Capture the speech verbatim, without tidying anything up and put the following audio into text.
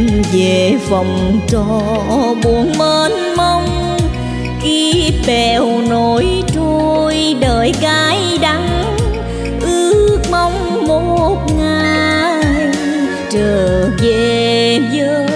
em về phòng trọ buồn mênh mông, kiếp bèo nổi trôi đời cay đắng, ước mong một ngày trở về với